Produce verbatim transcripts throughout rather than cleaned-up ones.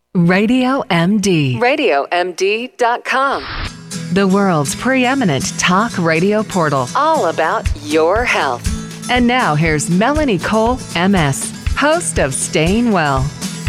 Radio M D. radio m d dot com. The world's preeminent talk radio portal. All about your health. And now here's Melanie Cole, M S, host of Staying Well.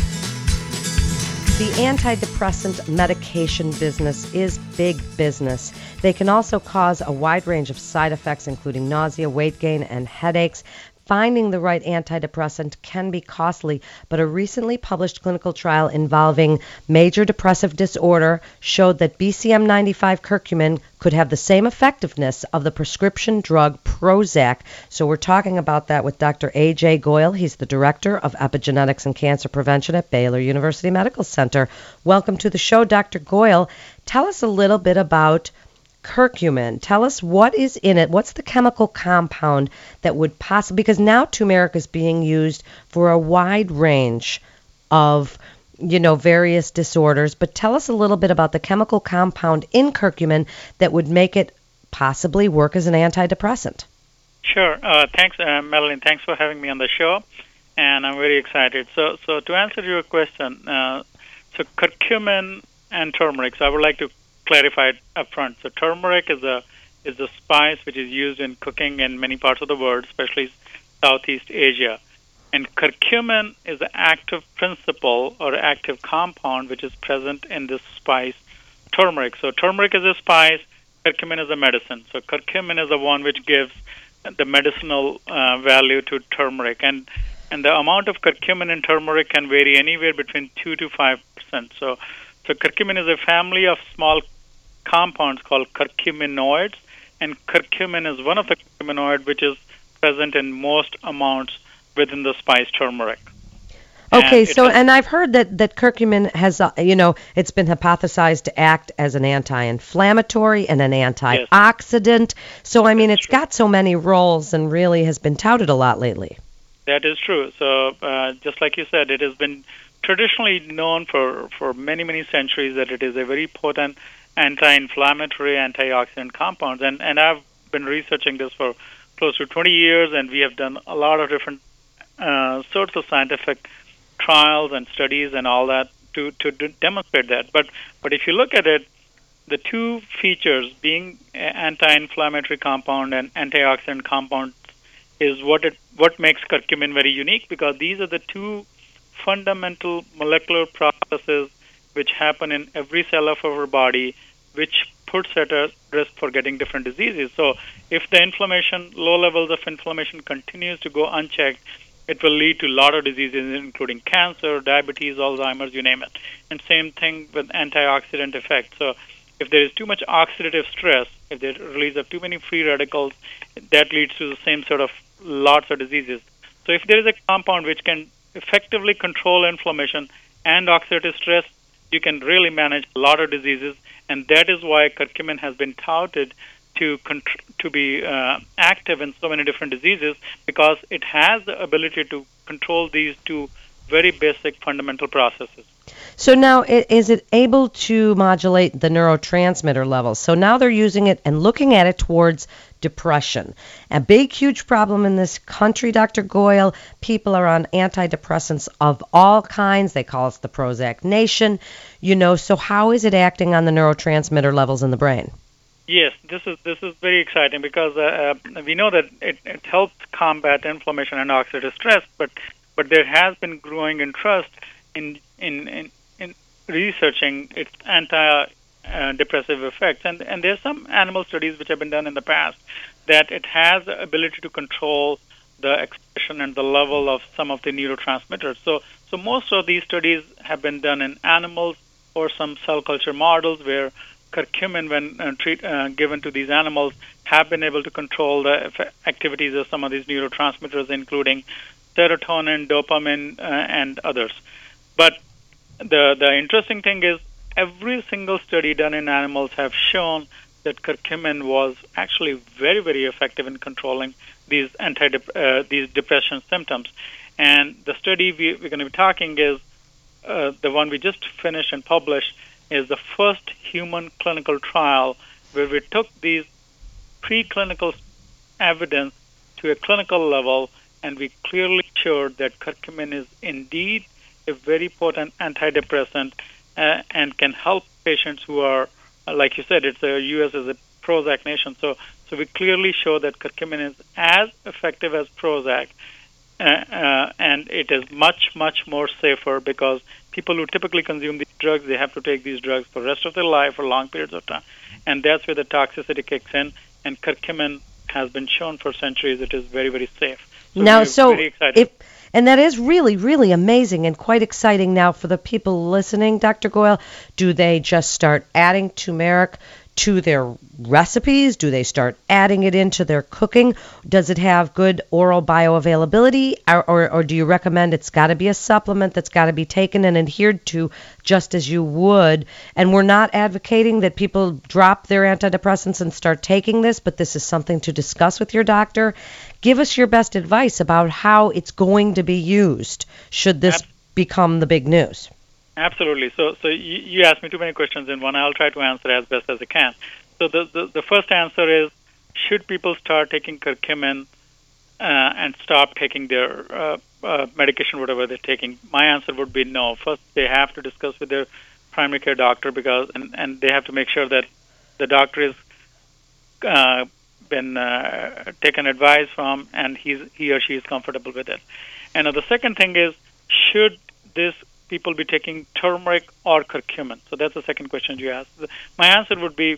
The antidepressant medication business is big business. They can also cause a wide range of side effects, including nausea, weight gain, and headaches. Finding the right antidepressant can be costly, but a recently published clinical trial involving major depressive disorder showed that B C M ninety-five curcumin could have the same effectiveness of the prescription drug Prozac. So we're talking about that with Doctor A J Goyal. He's the Director of Epigenetics and Cancer Prevention at Baylor University Medical Center. Welcome to the show, Doctor Goyal. Tell us a little bit about curcumin. Tell us what is in it. What's the chemical compound that would possibly, because now turmeric is being used for a wide range of, you know, various disorders, but tell us a little bit about the chemical compound in curcumin that would make it possibly work as an antidepressant. Sure. Uh, thanks, uh, Madeline. Thanks for having me on the show, and I'm very excited. So, so to answer your question, uh, so curcumin and turmeric, so I would like to clarify it up front. So turmeric is a is a spice which is used in cooking in many parts of the world, especially Southeast Asia. And curcumin is an active principle or active compound which is present in this spice, turmeric. So turmeric is a spice, curcumin is a medicine. So curcumin is the one which gives the medicinal uh, value to turmeric. And and the amount of curcumin in turmeric can vary anywhere between two to five percent. So So curcumin is a family of small compounds called curcuminoids, and curcumin is one of the curcuminoids which is present in most amounts within the spice turmeric. Okay, and so has, and I've heard that, that curcumin has, uh, you know, it's been hypothesized to act as an anti-inflammatory and an antioxidant. Yes. So, I mean, That's it's true. got so many roles and really has been touted a lot lately. That is true. So uh, just like you said, it has been traditionally known for, for many, many centuries that it is a very potent anti-inflammatory, antioxidant compound. And, and I've been researching this for close to twenty years, and we have done a lot of different uh, sorts of scientific trials and studies and all that to, to d- demonstrate that. But, but if you look at it, the two features being anti-inflammatory compound and antioxidant compound is what it what makes curcumin very unique, because these are the two fundamental molecular processes which happen in every cell of our body, which puts at a risk for getting different diseases. So if the inflammation, low levels of inflammation continues to go unchecked, it will lead to a lot of diseases, including cancer, diabetes, Alzheimer's, you name it. And same thing with antioxidant effect. So if there is too much oxidative stress, if there release of too many free radicals, that leads to the same sort of lots of diseases. So if there is a compound which can effectively control inflammation and oxidative stress, you can really manage a lot of diseases, and that is why curcumin has been touted to contr- to be uh, active in so many different diseases, because it has the ability to control these two very basic fundamental processes. So now, is it able to modulate the neurotransmitter levels? So now they're using it and looking at it towards depression. A big, huge problem in this country, Doctor Goyal. People are on antidepressants of all kinds. They call us the Prozac Nation. You know, so how is it acting on the neurotransmitter levels in the brain? Yes, this is this is very exciting, because uh, uh, we know that it, it helps combat inflammation and oxidative stress, but but there has been growing interest in in, in, in researching its anti-depressive effects. And, and there's some animal studies which have been done in the past that it has the ability to control the expression and the level of some of the neurotransmitters. So, so most of these studies have been done in animals or some cell culture models where curcumin, when uh, treat, uh, given to these animals, have been able to control the eff- activities of some of these neurotransmitters, including serotonin, dopamine, uh, and others. But the the interesting thing is every single study done in animals have shown that curcumin was actually very, very effective in controlling these anti uh, these depression symptoms. And the study we, we're going to be talking is uh, the one we just finished and published, is the first human clinical trial where we took these preclinical evidence to a clinical level, and we clearly showed that curcumin is indeed a very potent antidepressant uh, and can help patients who are, uh, like you said, it's a U S is a Prozac nation. So, so we clearly show that curcumin is as effective as Prozac, uh, uh, and it is much, much more safer because people who typically consume these drugs, they have to take these drugs for the rest of their life for long periods of time, and that's where the toxicity kicks in. And curcumin has been shown for centuries it is very, very safe. So now, so if, and that is really, really amazing and quite exciting. Now, for the people listening, Doctor Goyal, do they just start adding turmeric to their recipes? Do they start adding it into their cooking? Does it have good oral bioavailability, or, or, or do you recommend it's got to be a supplement that's got to be taken and adhered to just as you would? And we're not advocating that people drop their antidepressants and start taking this, but this is something to discuss with your doctor. Give us your best advice about how it's going to be used should this become the big news. Absolutely. So, so you, you asked me too many questions in one. I'll try to answer as best as I can. So the, the, the first answer is, should people start taking curcumin uh, and stop taking their uh, uh, medication, whatever they're taking? My answer would be no. First, they have to discuss with their primary care doctor because, and, and they have to make sure that the doctor is uh, been uh, taken advice from and he's, he or she is comfortable with it. And uh, the second thing is, should this people be taking turmeric or curcumin? So that's the second question you asked. My answer would be,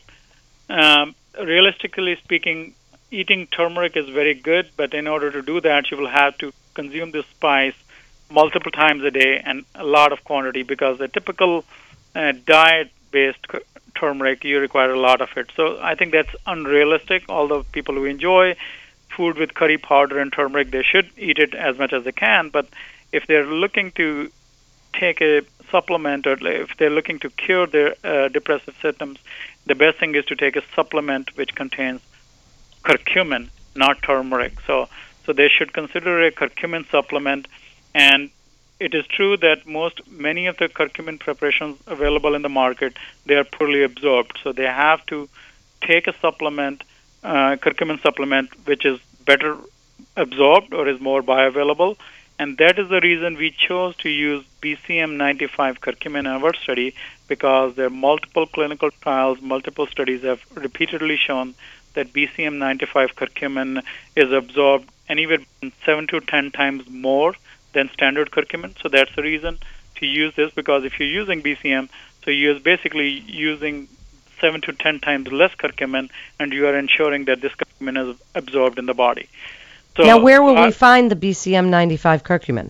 um, realistically speaking, eating turmeric is very good, but in order to do that, you will have to consume this spice multiple times a day and a lot of quantity because the typical uh, diet-based turmeric, you require a lot of it. So I think that's unrealistic. Although people who enjoy food with curry powder and turmeric, they should eat it as much as they can. But if they're looking to take a supplement or if they're looking to cure their uh, depressive symptoms, the best thing is to take a supplement which contains curcumin, not turmeric. So, so they should consider a curcumin supplement. And it is true that most, many of the curcumin preparations available in the market, they are poorly absorbed. So they have to take a supplement, uh, curcumin supplement, which is better absorbed or is more bioavailable. And that is the reason we chose to use B C M ninety-five curcumin in our study, because there are multiple clinical trials, multiple studies have repeatedly shown that B C M ninety-five curcumin is absorbed anywhere from seven to ten times more than standard curcumin. So that's the reason to use this, because if you're using B C M, so you're basically using seven to ten times less curcumin, and you are ensuring that this curcumin is absorbed in the body. So, now, where will uh, we find the B C M ninety-five curcumin?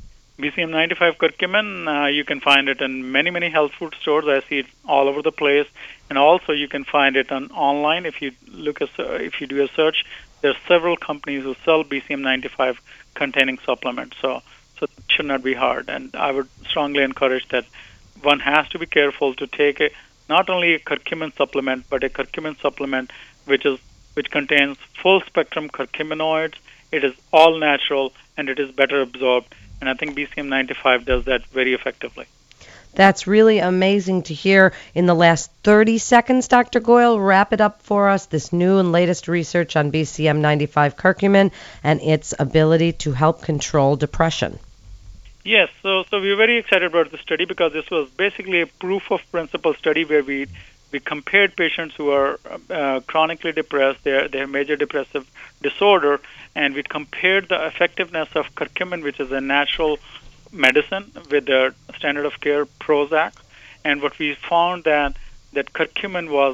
B C M ninety-five curcumin, uh, you can find it in many, many health food stores. I see it all over the place. And also you can find it on online. If you look at, if you do a search, there are several companies who sell B C M ninety-five containing supplements. So, so it should not be hard. And I would strongly encourage that one has to be careful to take a, not only a curcumin supplement, but a curcumin supplement which is which contains full spectrum curcuminoids. It is all natural and it is better absorbed. And I think B C M ninety-five does that very effectively. That's really amazing to hear. In the last thirty seconds, Doctor Goyal, wrap it up for us, this new and latest research on B C M ninety-five curcumin and its ability to help control depression. Yes, so so we were very excited about the study because this was basically a proof of principle study where we we compared patients who are uh, chronically depressed, they, they have major depressive disorder, and we compared the effectiveness of curcumin, which is a natural medicine, with the standard of care Prozac. And what we found that that curcumin was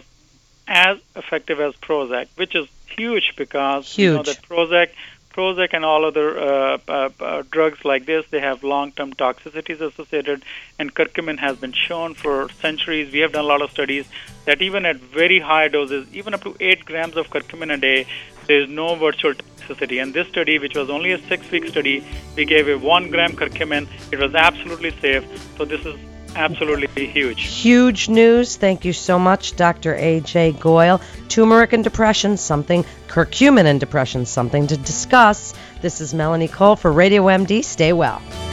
as effective as Prozac, which is huge because huge. you know that Prozac Prozac and all other uh, uh, uh, drugs like this, they have long-term toxicities associated, and curcumin has been shown for centuries. We have done a lot of studies that even at very high doses, even up to eight grams of curcumin a day, there is no virtual toxicity. And this study, which was only a six-week study, we gave a one gram curcumin. It was absolutely safe. So this is absolutely huge. Huge news. Thank you so much, Doctor A J Goyal. Turmeric and depression, something. Curcumin and depression, something to discuss. This is Melanie Cole for Radio M D. Stay well.